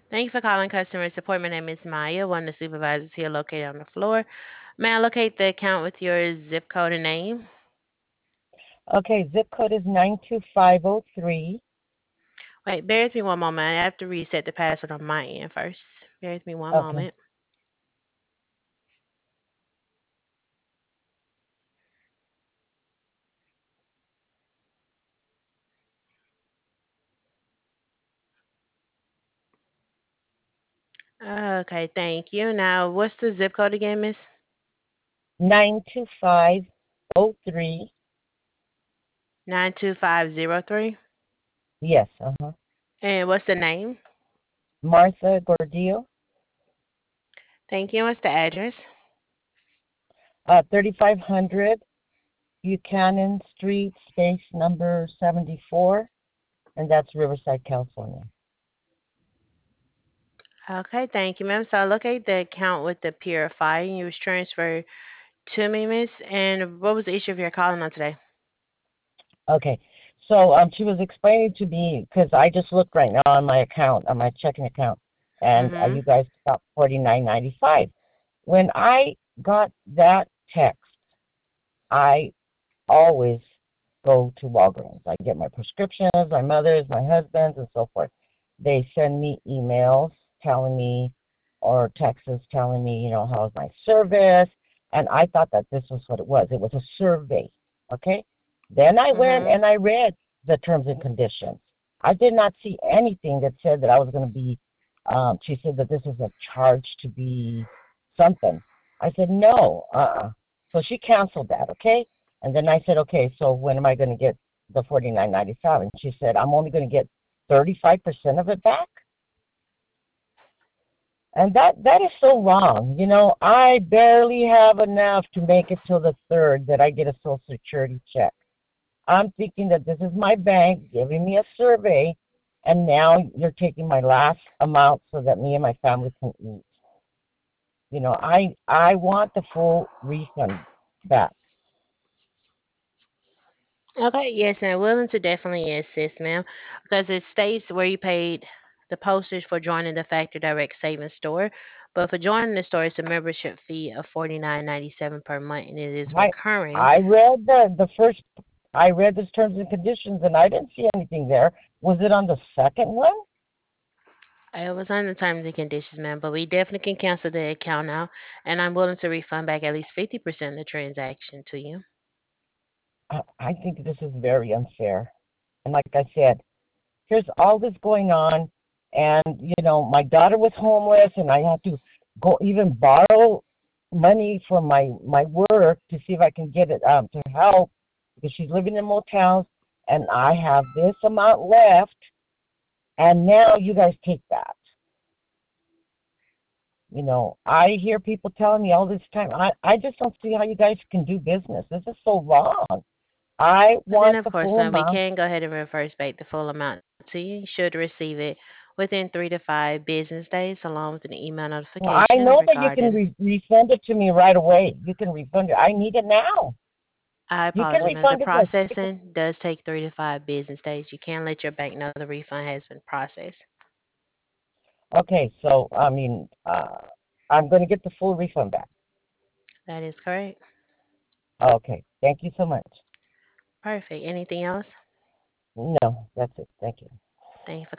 Thank you for calling customer support. My name is Maya, one of the supervisors here located on the floor. May I locate the account with your zip code and name? Okay, zip code is 92503. Wait, bear with me one moment. I have to reset the password on my end first. Bear with me one Okay. moment. Okay, thank you. Now, what's the zip code again, Miss? 92503. 92503. Yes, uh-huh. And what's the name? Martha Gordillo. Thank you. What's the address? 3500 Buchanan Street, space number 74, and that's Riverside, California. Okay, thank you, ma'am. So I locate the account with the Purify. You was transferred to me, Miss. And what was the issue of your calling on today? Okay. So she was explaining to me because I just looked right now on my account, on my checking account, and Mm-hmm. you guys got 49.95. When I got that text, I always go to Walgreens. I get my prescriptions, my mother's, my husband's, and so forth. They send me emails telling me, or texts telling me, how's my service. And I thought that this was what it was. It was a survey. Okay. Then I went Mm-hmm. and I read the terms and conditions. I did not see anything that said that I was going to be. She said that this is a charge to be something. I said no. So she canceled that. Okay. And then I said, okay, so when am I going to get the 49.95? And she said, I'm only going to get 35% of it back. And that is so wrong. I barely have enough to make it till the third that I get a Social Security check. I'm thinking that this is my bank giving me a survey, and now you're taking my last amount so that me and my family can eat. I want the full refund back. Okay, yes, and willing to definitely assist, ma'am, because it states where you paid the postage for joining the Factory Direct Savings Store. But for joining the store, it's a membership fee of $49.97 per month, and it is I recurring. I read the first. I read the terms and conditions, and I didn't see anything there. Was it on the second one? It was on the terms and conditions, ma'am, but we definitely can cancel the account now, and I'm willing to refund back at least 50% of the transaction to you. I think this is very unfair. And like I said, here's all this going on, and my daughter was homeless, and I had to go even borrow money from my work to see if I can get it to help because she's living in motels, and I have this amount left, and now you guys take that. I hear people telling me all this time. I just don't see how you guys can do business. This is so wrong. I But then, want of the course, full ma'am, we amount. can go ahead and reverse back the full amount to you. You should receive it within 3 to 5 business days, along with an email Well, I notification know that you can regarding. refund it to me right away. You can refund it. I need it now. I You can apologize, ma'am. The refund it like processing does take 3 to 5 business days. You can let your bank know the refund has been processed. okay. So I'm going to get the full refund back. That is correct. Okay. Thank you so much. Perfect. Anything else? No, that's it. Thank you. Thank you for